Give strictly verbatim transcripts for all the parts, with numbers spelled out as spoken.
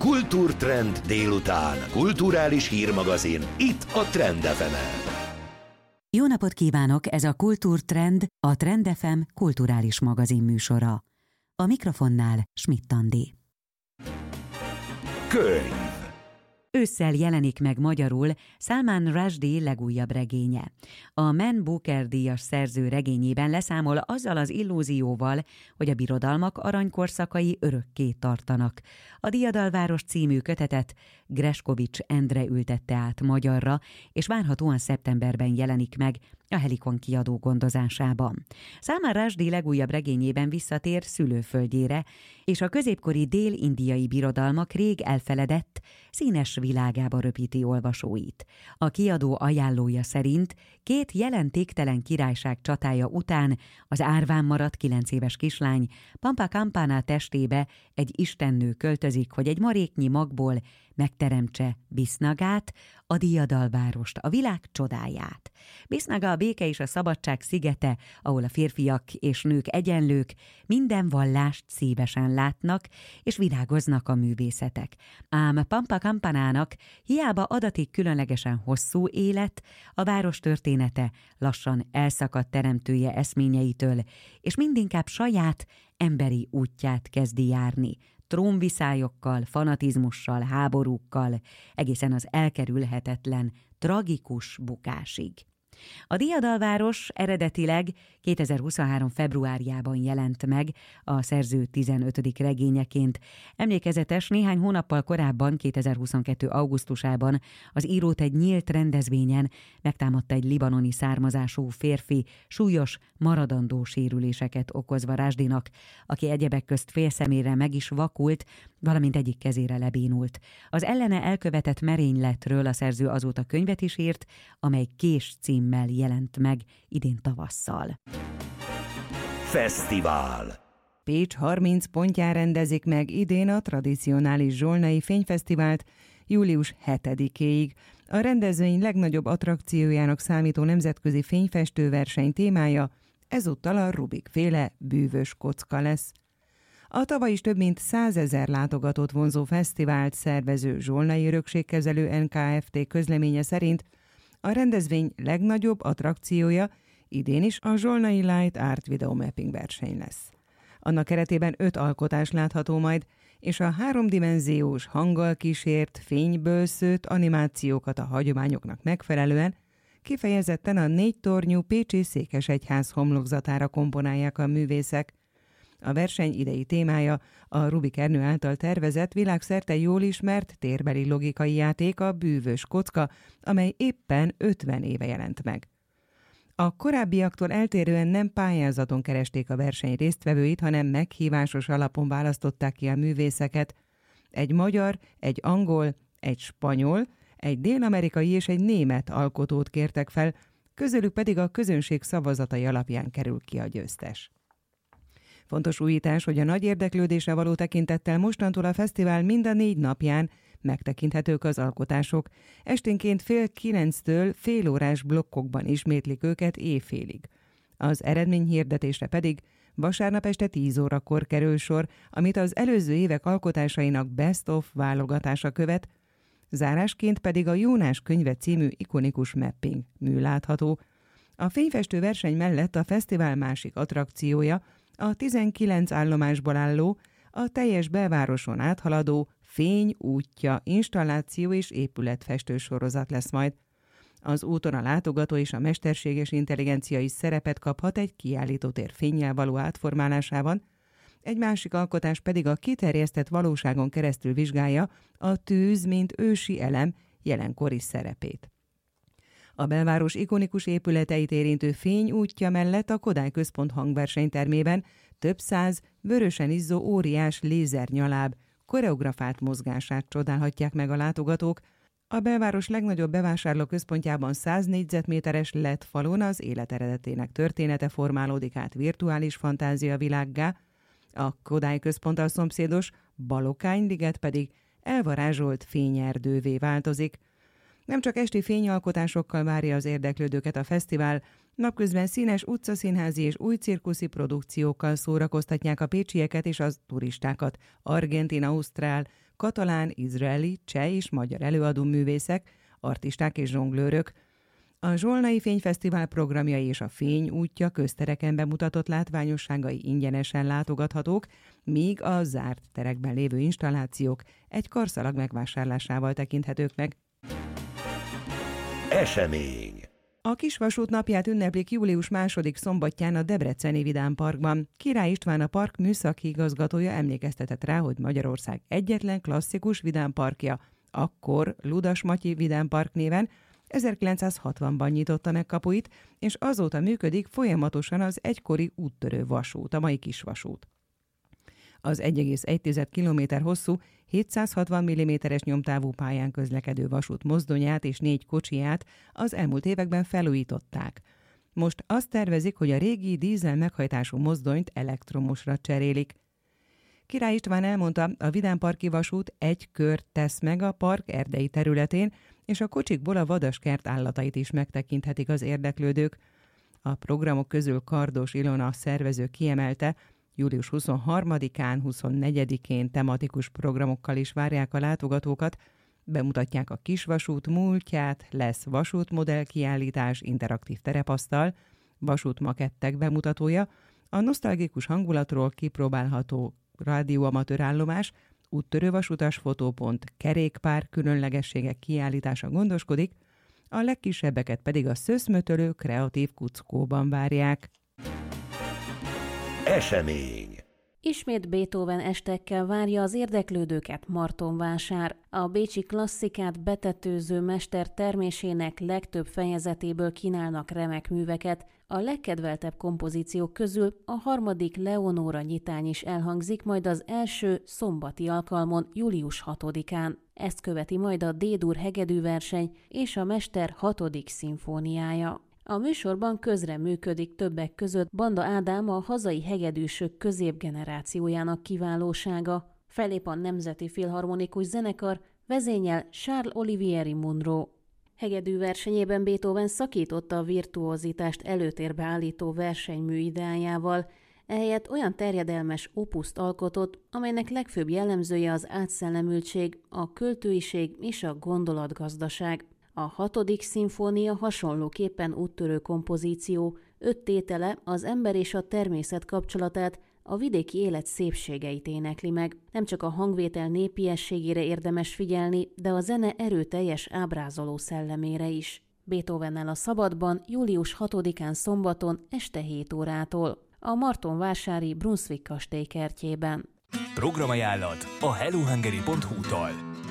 Kultúrtrend délután. Kulturális hírmagazin. Itt a Trend ef emen. Jó napot kívánok, ez a Kultúrtrend, a Trend ef em kulturális magazin műsora. A mikrofonnál Schmidt Andi. Könyv. Ősszel jelenik meg magyarul Salman Rushdie legújabb regénye. A Man Booker díjas szerző regényében leszámol azzal az illúzióval, hogy a birodalmak aranykorszakai örökké tartanak. A Diadalváros című kötetet Greskovics Endre ültette át magyarra, és várhatóan szeptemberben jelenik meg a Helikon kiadó gondozásában. Salman Rushdie legújabb regényében visszatér szülőföldjére, és a középkori dél-indiai birodalmak rég elfeledett, színes világába röpíti olvasóit. A kiadó ajánlója szerint két jelentéktelen királyság csatája után az árván maradt kilenc éves kislány Pampa Campana testébe egy istennő költözik, hogy egy maréknyi magból megteremtse Bisnagát, a Diadalvárost, a világ csodáját. Bisnaga a béke és a szabadság szigete, ahol a férfiak és nők egyenlők, minden vallást szívesen látnak, és virágoznak a művészetek. Ám Pampa Campanának hiába adatik különlegesen hosszú élet, a város története lassan elszakadt teremtője eszményeitől, és mindinkább saját emberi útját kezdi járni, trónviszályokkal, fanatizmussal, háborúkkal, egészen az elkerülhetetlen, tragikus bukásig. A Diadalváros eredetileg kétezer-huszonhárom februárjában jelent meg a szerző tizenötödik regényeként. Emlékezetes, néhány hónappal korábban, kétezer-huszonkettő augusztusában az írót egy nyílt rendezvényen megtámadta egy libanoni származású férfi, súlyos, maradandó sérüléseket okozva Rushdinak, aki egyebek közt félszemére meg is vakult, valamint egyik kezére lebénult. Az ellene elkövetett merényletről a szerző azóta könyvet is írt, amely Kés címmel jelent meg idén tavasszal. Fesztivál. Pécs harminc pontján rendezik meg idén a tradicionális Zsolnai Fényfesztivált július hetedikéig. A rendezvény legnagyobb attrakciójának számító nemzetközi fényfestőverseny témája ezúttal a Rubik-féle bűvös kocka lesz. A tavaly is több mint százezer látogatót vonzó fesztivált szervező Zsolnai Örökségkezelő en ká ef té közleménye szerint a rendezvény legnagyobb attrakciója idén is a Zsolnai Light Art Video Mapping verseny lesz. Annak keretében öt alkotás látható majd, és a háromdimenziós, hanggal kísért, fényből szőtt animációkat a hagyományoknak megfelelően kifejezetten a négy tornyú pécsi székesegyház homlokzatára komponálják a művészek. A verseny idei témája a Rubik Ernő által tervezett, világszerte jól ismert térbeli logikai játék, a bűvös kocka, amely éppen ötven éve jelent meg. A korábbiaktól eltérően nem pályázaton keresték a verseny résztvevőit, hanem meghívásos alapon választották ki a művészeket. Egy magyar, egy angol, egy spanyol, egy dél-amerikai és egy német alkotót kértek fel, közülük pedig a közönség szavazatai alapján kerül ki a győztes. Fontos újítás, hogy a nagy érdeklődésre való tekintettel mostantól a fesztivál mind a négy napján megtekinthetők az alkotások. Esténként fél kilenctől félórás blokkokban ismétlik őket éjfélig. Az eredményhirdetésre pedig vasárnap este tíz órakor kerül sor, amit az előző évek alkotásainak Best of válogatása követ, zárásként pedig a Jónás könyve című ikonikus mapping mű látható. A fényfestő verseny mellett a fesztivál másik attrakciója a tizenkilenc állomásból álló, a teljes belvároson áthaladó Fény útja installáció és épületfestő sorozat lesz majd. Az úton a látogató és a mesterséges intelligencia is szerepet kaphat egy kiállítótér fénnyel való átformálásában, egy másik alkotás pedig a kiterjesztett valóságon keresztül vizsgálja a tűz, mint ősi elem jelenkori szerepét. A belváros ikonikus épületeit érintő Fény útja mellett a Kodály Központ hangversenytermében több száz vörösen izzó óriás lézernyaláb koreografált mozgását csodálhatják meg a látogatók. A belváros legnagyobb bevásárlóközpontjában száz négyzetméteres el é dé falon az élet eredetének története formálódik át virtuális fantáziavilággá, a Kodály Központtal szomszédos Balokányi-liget pedig elvarázsolt fényerdővé változik. Nem csak esti fényalkotásokkal várja az érdeklődőket a fesztivál, napközben színes utcaszínházi és új cirkuszi produkciókkal szórakoztatják a pécsieket és az turistákat argentin, ausztrál, katalán, izraeli, cseh és magyar előadóművészek, artisták és zsonglőrök. A Zsolnai Fényfesztivál programjai és a Fény útja köztereken bemutatott látványosságai ingyenesen látogathatók, míg a zárt terekben lévő installációk egy karszalag megvásárlásával tekinthetők meg. Esemény. A Kisvasút napját ünneplik július második szombatján a Debreceni Vidám Parkban. Király István, a park műszaki igazgatója emlékeztetett rá, hogy Magyarország egyetlen klasszikus vidámparkja, akkor Ludas Matyi Vidámpark néven ezerkilencszázhatvanban nyitotta meg kapuit, és azóta működik folyamatosan az egykori úttörő vasút, a mai Kisvasút. Az egy egész egy kilométer hosszú, hétszázhatvan milliméteres nyomtávú pályán közlekedő vasút mozdonyát és négy kocsiját az elmúlt években felújították. Most azt tervezik, hogy a régi dízel meghajtású mozdonyt elektromosra cserélik. Király István elmondta, a Vidámparki vasút egy kört tesz meg a park erdei területén, és a kocsikból a vadaskert állatait is megtekinthetik az érdeklődők. A programok közül Kardos Ilona szervező kiemelte, július huszonharmadikán, huszonnegyedikén tematikus programokkal is várják a látogatókat, bemutatják a kisvasút múltját, lesz vasútmodell kiállítás, interaktív terepasztal, vasútmakettek bemutatója, a nosztalgikus hangulatról kipróbálható rádióamatőr állomás, úttörővasutas fotópont, kerékpár különlegességek kiállítása gondoskodik, a legkisebbeket pedig a szöszmötölő kreatív kuckóban várják. Esemény. Ismét Beethoven estekkel várja az érdeklődőket Martonvásár. A bécsi klasszikát betetőző mester termésének legtöbb fejezetéből kínálnak remek műveket. A legkedveltebb kompozíciók közül a harmadik Leonóra nyitány is elhangzik majd az első szombati alkalmon július hatodikán. Ezt követi majd a D-dur hegedűverseny és a mester hatodik szimfóniája. A műsorban közreműködik többek között Banda Ádám, a hazai hegedűsök középgenerációjának kiválósága. Fellép a Nemzeti Filharmonikus Zenekar, vezényel Charles Olivieri Munro. Hegedűversenyében Beethoven szakította a virtuózitást előtérbe állító versenymű ideájával, ehelyett olyan terjedelmes opuszt alkotott, amelynek legfőbb jellemzője az átszellemültség, a költőiség és a gondolatgazdaság. A hatodik szimfónia hasonlóképpen úttörő kompozíció, öt tétele az ember és a természet kapcsolatát, a vidéki élet szépségeit énekli meg. Nem csak a hangvétel népiességére érdemes figyelni, de a zene erőteljes ábrázoló szellemére is. Beethovennel a Szabadban július hatodikán szombaton este hét órától. A martonvásári Brunswick kastély kertjében. Programajánlat a hellohungary pont hu-tól.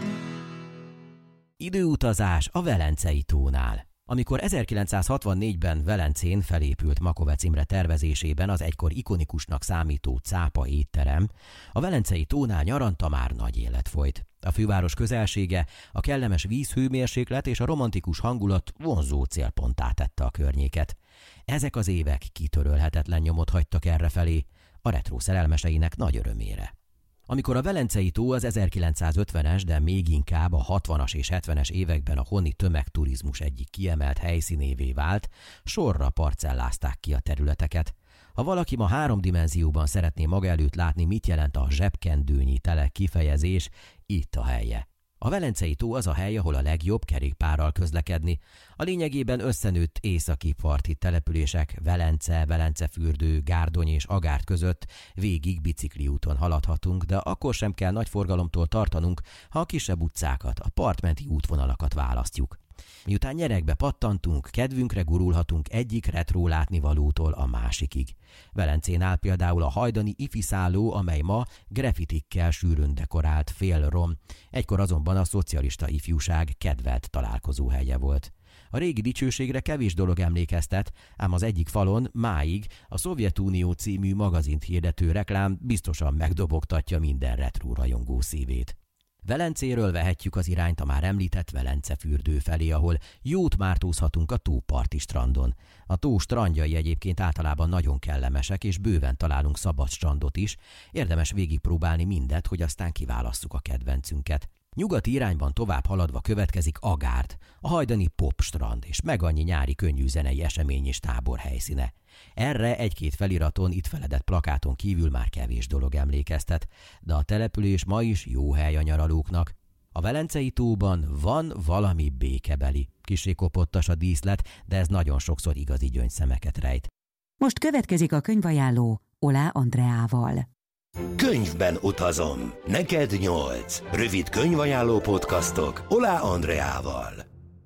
Időutazás a Velencei tónál. Amikor ezerkilencszázhatvannégyben Velencén felépült Makovec Imre tervezésében az egykor ikonikusnak számító Cápa étterem, a Velencei tónál nyaranta már nagy élet folyt. A főváros közelsége, a kellemes vízhőmérséklet és a romantikus hangulat vonzó célponttá tette a környéket. Ezek az évek kitörölhetetlen nyomot hagytak errefelé, a retró szerelmeseinek nagy örömére. Amikor a Velencei tó az ezerkilencszázötvenes, de még inkább a hatvanas és hetvenes években a honi tömegturizmus egyik kiemelt helyszínévé vált, sorra parcellázták ki a területeket. Ha valaki ma három dimenzióban szeretné maga előtt látni, mit jelent a zsebkendőnyi telek kifejezés, itt a helye. A Velencei tó az a hely, ahol a legjobb kerékpárral közlekedni. A lényegében összenőtt északi parti települések Velence, Velencefürdő, Gárdony és Agárd között végig bicikliúton haladhatunk, de akkor sem kell nagy forgalomtól tartanunk, ha a kisebb utcákat, a partmenti útvonalakat választjuk. Miután nyeregbe pattantunk, kedvünkre gurulhatunk egyik retró látnivalótól a másikig. Velencén áll például a hajdani ifiszálló, amely ma graffitikkel sűrűn dekorált félrom. Egykor azonban a szocialista ifjúság kedvelt találkozóhelye volt. A régi dicsőségre kevés dolog emlékeztet, ám az egyik falon máig a Szovjetunió című magazint hirdető reklám biztosan megdobogtatja minden retró rajongó szívét. Velencéről vehetjük az irányt a már említett Velencefürdő felé, ahol jót mártózhatunk a tóparti strandon. A tó strandjai egyébként általában nagyon kellemesek, és bőven találunk szabad strandot is. Érdemes végigpróbálni mindet, hogy aztán kiválasszuk a kedvencünket. Nyugati irányban tovább haladva következik Agárd, a hajdani popstrand és meg annyi nyári könnyűzenei esemény és tábor helyszíne. Erre egy-két feliraton, itt feledett plakáton kívül már kevés dolog emlékeztet, de a település ma is jó hely a nyaralóknak. A Velencei tóban van valami békebeli. Kissé kopottas a díszlet, de ez nagyon sokszor igazi gyöngyszemeket rejt. Most következik a könyvajánló Oláh Andreával. Könyvben utazom. Neked nyolc. Rövid könyvajánló podcastok Oláh Andreával.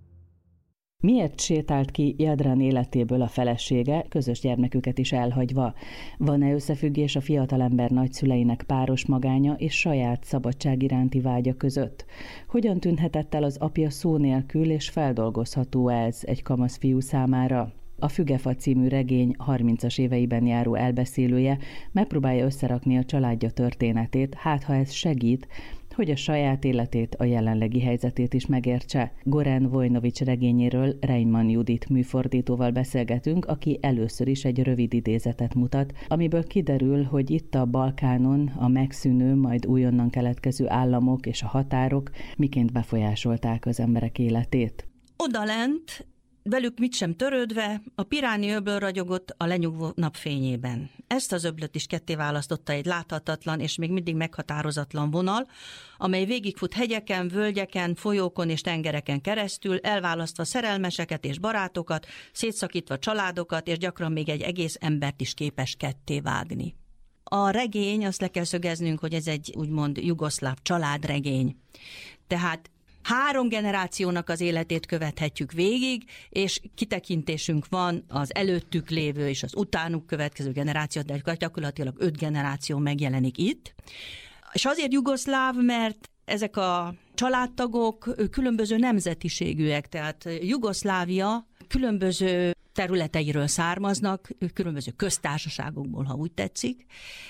Miért sétált ki Jadran életéből a felesége, közös gyermeküket is elhagyva? Van-e összefüggés a fiatalember nagyszüleinek páros magánya és saját szabadság iránti vágya között? Hogyan tűnhetett el az apja szó nélkül, és feldolgozható ez egy kamasz fiú számára? A Fügefa című regény harmincas éveiben járó elbeszélője megpróbálja összerakni a családja történetét, hát ha ez segít, hogy a saját életét, a jelenlegi helyzetét is megértse. Goran Vojnovics regényéről Reimann Judit műfordítóval beszélgetünk, aki először is egy rövid idézetet mutat, amiből kiderül, hogy itt a Balkánon a megszűnő, majd újonnan keletkező államok és a határok miként befolyásolták az emberek életét. Odalent, velük mit sem törődve, a Piráni öböl ragyogott a lenyugvó napfényében. Ezt az öblöt is ketté választotta egy láthatatlan és még mindig meghatározatlan vonal, amely végigfut hegyeken, völgyeken, folyókon és tengereken keresztül, elválasztva szerelmeseket és barátokat, szétszakítva családokat, és gyakran még egy egész embert is képes ketté vágni. A regény, azt le kell szögeznünk, hogy ez egy úgymond jugoszláv családregény. Tehát három generációnak az életét követhetjük végig, és kitekintésünk van az előttük lévő és az utánuk következő generáció, de gyakorlatilag öt generáció megjelenik itt. És azért jugoszláv, mert ezek a családtagok különböző nemzetiségűek, tehát Jugoszlávia különböző területeiről származnak, különböző köztársaságokból, ha úgy tetszik,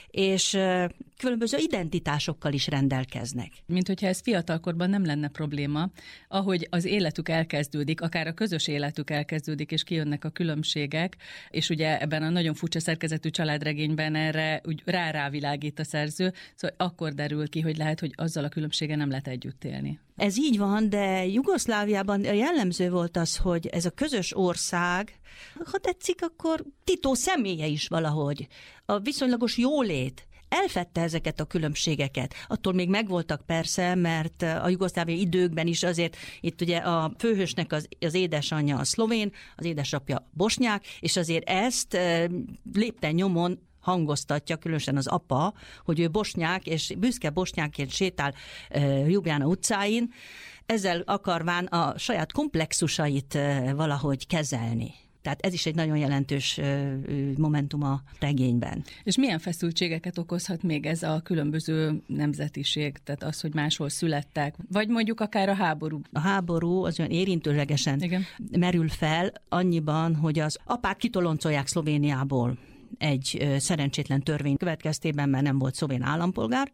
és különböző identitásokkal is rendelkeznek. Mint hogyha ez fiatalkorban nem lenne probléma, ahogy az életük elkezdődik, akár a közös életük elkezdődik, és kijönnek a különbségek, és ugye ebben a nagyon furcsa szerkezetű családregényben erre úgy rá-rávilágít a szerző, szóval akkor derül ki, hogy lehet, hogy azzal a különbséggel nem lehet együtt élni. Ez így van, de Jugoszláviában jellemző volt az, hogy ez a közös ország, ha tetszik, akkor Tito személye is valahogy, a viszonylagos jólét elfedte ezeket a különbségeket. Attól még megvoltak persze, mert a jugoszláviai időkben is azért itt ugye a főhősnek az, az édesanyja a szlovén, az édesapja bosnyák, és azért ezt lépten nyomon hangoztatja, különösen az apa, hogy ő bosnyák, és büszke bosnyákként sétál uh, Ljubljana utcáin, ezzel akarván a saját komplexusait uh, valahogy kezelni. Tehát ez is egy nagyon jelentős momentum a regényben. És milyen feszültségeket okozhat még ez a különböző nemzetiség, tehát az, hogy máshol születtek, vagy mondjuk akár a háború? A háború az olyan érintőlegesen Igen. merül fel annyiban, hogy az apák kitoloncolják Szlovéniából egy szerencsétlen törvény következtében, mert nem volt szlovén állampolgár,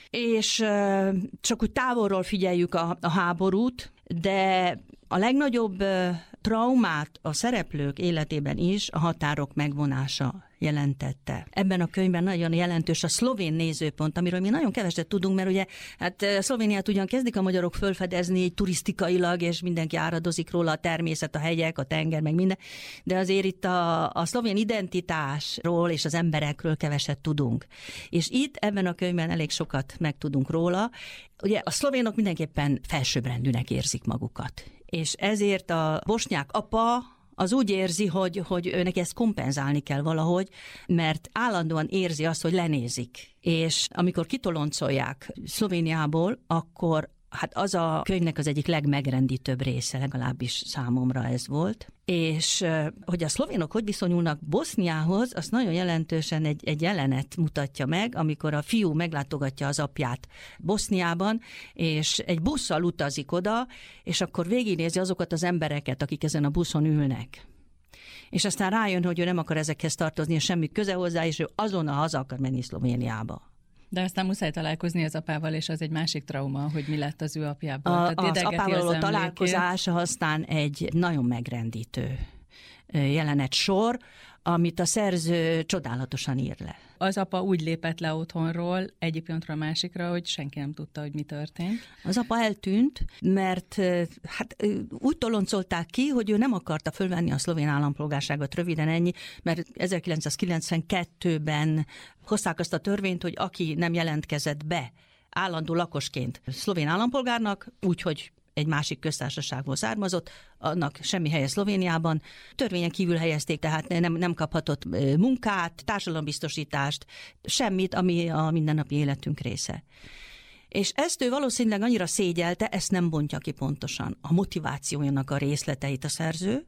és csak úgy távolról figyeljük a, a háborút, de a legnagyobb traumát a szereplők életében is a határok megvonása jelentette. Ebben a könyvben nagyon jelentős a szlovén nézőpont, amiről mi nagyon keveset tudunk, mert ugye hát Szlovéniát ugyan kezdik a magyarok fölfedezni így turisztikailag, és mindenki áradozik róla, a természet, a hegyek, a tenger, meg minden, de azért itt a, a szlovén identitásról és az emberekről keveset tudunk. És itt ebben a könyvben elég sokat megtudunk róla. Ugye a szlovénok mindenképpen felsőbbrendűnek érzik magukat. És ezért a bosnyák apa az úgy érzi, hogy, hogy őnek ezt kompenzálni kell valahogy, mert állandóan érzi azt, hogy lenézik. És amikor kitoloncolják Szlovéniából, akkor hát az a könyvnek az egyik legmegrendítőbb része, legalábbis számomra ez volt. És hogy a szlovénok hogy viszonyulnak Boszniához, azt nagyon jelentősen egy, egy jelenet mutatja meg, amikor a fiú meglátogatja az apját Boszniában, és egy busszal utazik oda, és akkor végignézi azokat az embereket, akik ezen a buszon ülnek. És aztán rájön, hogy ő nem akar ezekhez tartozni, és semmi köze hozzá, és ő azonnal haza akar menni Szlovéniába. De aztán muszáj találkozni az apával, és az egy másik trauma, hogy mi lett az ő apjából. A, az apával való találkozása aztán egy nagyon megrendítő jelenet sor, amit a szerző csodálatosan ír le. Az apa úgy lépett le otthonról egyik pillanatra a másikra, hogy senki nem tudta, hogy mi történt. Az apa eltűnt, mert hát úgy toloncolták ki, hogy ő nem akarta fölvenni a szlovén állampolgárságot, röviden ennyi, mert ezerkilencszázkilencvenkettőben hozták azt a törvényt, hogy aki nem jelentkezett be állandó lakosként szlovén állampolgárnak, úgyhogy egy másik köztársaságból származott, annak semmi helye Szlovéniában. Törvényen kívül helyezték, tehát nem, nem kaphatott munkát, társadalombiztosítást, semmit, ami a mindennapi életünk része. És ezt ő valószínűleg annyira szégyelte, ezt nem bontja ki pontosan a motivációjának a részleteit a szerző,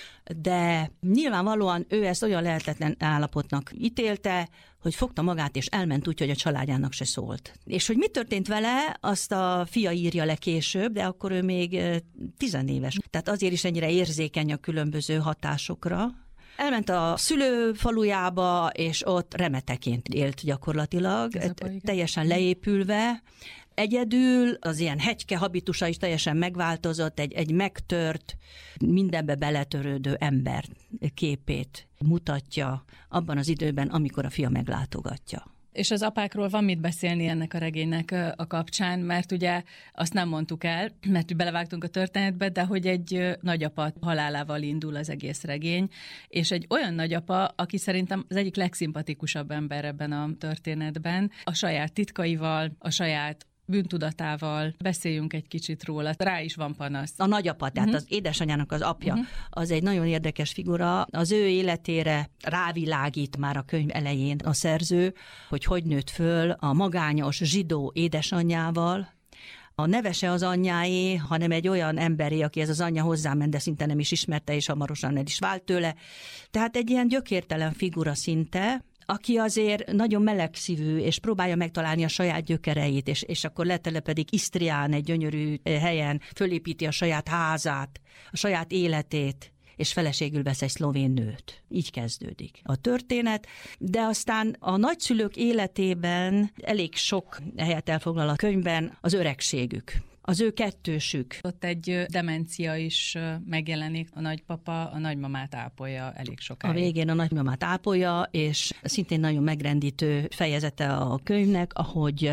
de nyilvánvalóan ő ezt olyan lehetetlen állapotnak ítélte, hogy fogta magát és elment úgy, hogy a családjának se szólt. És hogy mi történt vele, azt a fia írja le később, de akkor ő még tizenéves. Tehát azért is ennyire érzékeny a különböző hatásokra. Elment a szülőfalujába, és ott remeteként élt gyakorlatilag, teljesen leépülve. Egyedül az ilyen hegyke habitusa is teljesen megváltozott, egy, egy megtört, mindenbe beletörődő ember képét mutatja abban az időben, amikor a fia meglátogatja. És az apákról van mit beszélni ennek a regénynek a kapcsán, mert ugye azt nem mondtuk el, mert belevágtunk a történetbe, de hogy egy nagyapa halálával indul az egész regény, és egy olyan nagyapa, aki szerintem az egyik legszimpatikusabb ember ebben a történetben, a saját titkaival, a saját bűntudatával. Beszéljünk egy kicsit róla. Rá is van panasz. A nagyapa, tehát uh-huh. az édesanyjának az apja, uh-huh. az egy nagyon érdekes figura. Az ő életére rávilágít már a könyv elején a szerző, hogy hogy nőtt föl a magányos zsidó édesanyjával. A neve se az anyjáé, hanem egy olyan emberé, aki ez az anyja hozzáment, de szinte nem is ismerte, és hamarosan el is vált tőle. Tehát egy ilyen gyökértelen figura szinte, aki azért nagyon melegszívű, és próbálja megtalálni a saját gyökereit, és, és akkor letelepedik Isztrián, egy gyönyörű helyen, fölépíti a saját házát, a saját életét, és feleségül vesz egy szlovén nőt. Így kezdődik a történet, de aztán a nagyszülők életében elég sok helyet elfoglal a könyvben az öregségük. Az ő kettősük. Ott egy demencia is megjelenik, a nagypapa a nagymamát ápolja elég sokáig. A végén a nagymamát ápolja, és szintén nagyon megrendítő fejezete a könyvnek, ahogy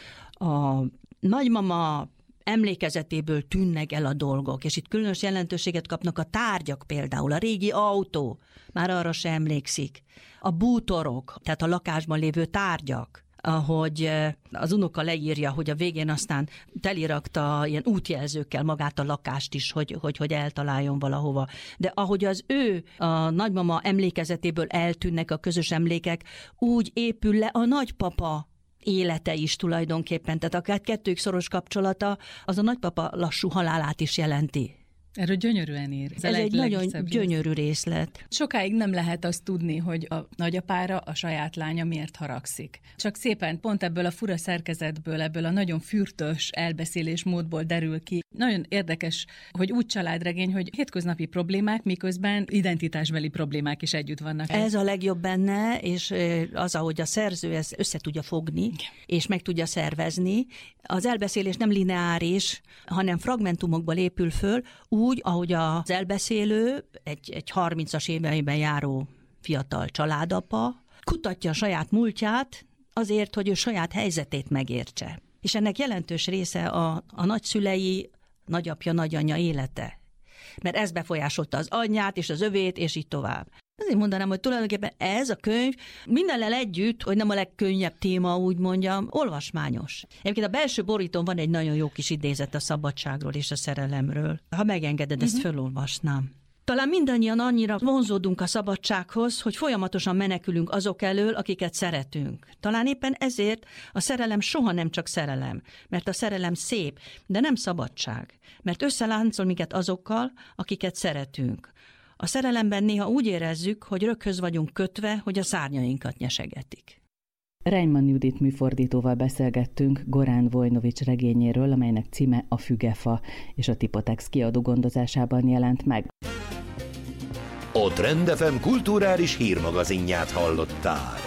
a nagymama emlékezetéből tűnnek el a dolgok, és itt különös jelentőséget kapnak a tárgyak például, a régi autó, már arra se emlékszik, a bútorok, tehát a lakásban lévő tárgyak, ahogy az unoka leírja, hogy a végén aztán telirakta ilyen útjelzőkkel magát a lakást is, hogy, hogy, hogy eltaláljon valahova. De ahogy az ő, a nagymama emlékezetéből eltűnnek a közös emlékek, úgy épül le a nagypapa élete is tulajdonképpen. Tehát akár kettők szoros kapcsolata, az a nagypapa lassú halálát is jelenti. Erről gyönyörűen ír. Ez, Ez egy nagyon gyönyörű részlet. Sokáig nem lehet azt tudni, hogy a nagyapára a saját lánya miért haragszik. Csak szépen pont ebből a fura szerkezetből, ebből a nagyon fürtös elbeszélésmódból derül ki. Nagyon érdekes, hogy úgy családregény, hogy hétköznapi problémák, miközben identitásbeli problémák is együtt vannak. Ez a legjobb benne, és az, ahogy a szerző ezt össze tudja fogni, és meg tudja szervezni. Az elbeszélés nem lineáris, hanem fragmentumokból épül föl, úgy, ahogy az elbeszélő, egy, egy harmincas éveiben járó fiatal családapa, kutatja a saját múltját azért, hogy ő saját helyzetét megértse. És ennek jelentős része a, a nagyszülei, nagyapja, nagyanyja élete. Mert ez befolyásolta az anyját és az övét, és így tovább. Azért mondanám, hogy tulajdonképpen ez a könyv mindennel együtt, hogy nem a legkönnyebb téma, úgy mondjam, olvasmányos. Egyébként a belső borítón van egy nagyon jó kis idézet a szabadságról és a szerelemről. Ha megengeded, ezt uh-huh. fölolvasnám. Talán mindannyian annyira vonzódunk a szabadsághoz, hogy folyamatosan menekülünk azok elől, akiket szeretünk. Talán éppen ezért a szerelem soha nem csak szerelem, mert a szerelem szép, de nem szabadság, mert összeláncol minket azokkal, akiket szeretünk. A szerelemben néha úgy érezzük, hogy röghöz vagyunk kötve, hogy a szárnyainkat nyesegetik. Reimann Judit műfordítóval beszélgettünk Gorán Vojnovics regényéről, amelynek címe A fügefa, és a Tipotex kiadó gondozásában jelent meg. A Trend ef em kulturális hírmagazinját hallották.